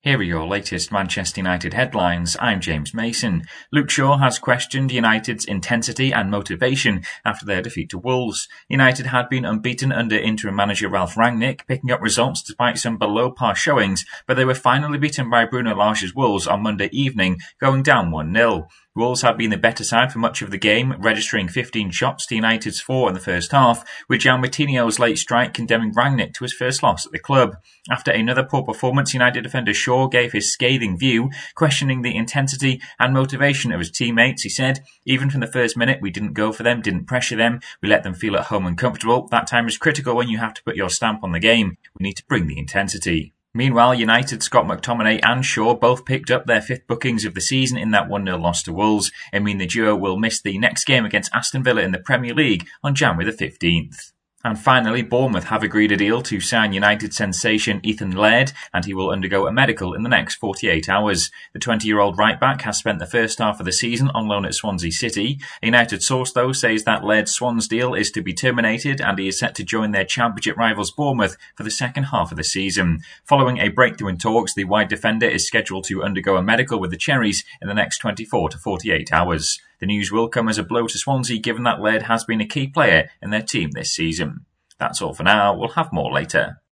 Here are your latest Manchester United headlines. I'm James Mason. Luke Shaw has questioned United's intensity and motivation after their defeat to Wolves. United had been unbeaten under interim manager Ralf Rangnick, picking up results despite some below-par showings, but they were finally beaten by Bruno Lage's Wolves on Monday evening, going down 1-0. Wolves had been the better side for much of the game, registering 15 shots to United's 4 in the first half, with João Moutinho's late strike condemning Rangnick to his first loss at the club. After another poor performance, United defender Shaw gave his scathing view, questioning the intensity and motivation of his teammates. He said, "Even from the first minute, we didn't go for them, didn't pressure them, we let them feel at home and comfortable. That time is critical when you have to put your stamp on the game. We need to bring the intensity." Meanwhile, United's Scott McTominay and Shaw both picked up their 5th bookings of the season in that 1-0 loss to Wolves. It means the duo will miss the next game against Aston Villa in the Premier League on January the 15th. And finally, Bournemouth have agreed a deal to sign United sensation Ethan Laird, and he will undergo a medical in the next 48 hours. The 20-year-old right-back has spent the first half of the season on loan at Swansea City. A United source, though, says that Laird's Swans deal is to be terminated and he is set to join their championship rivals Bournemouth for the second half of the season. Following a breakthrough in talks, the wide defender is scheduled to undergo a medical with the Cherries in the next 24 to 48 hours. The news will come as a blow to Swansea, given that Laird has been a key player in their team this season. That's all for now. We'll have more later.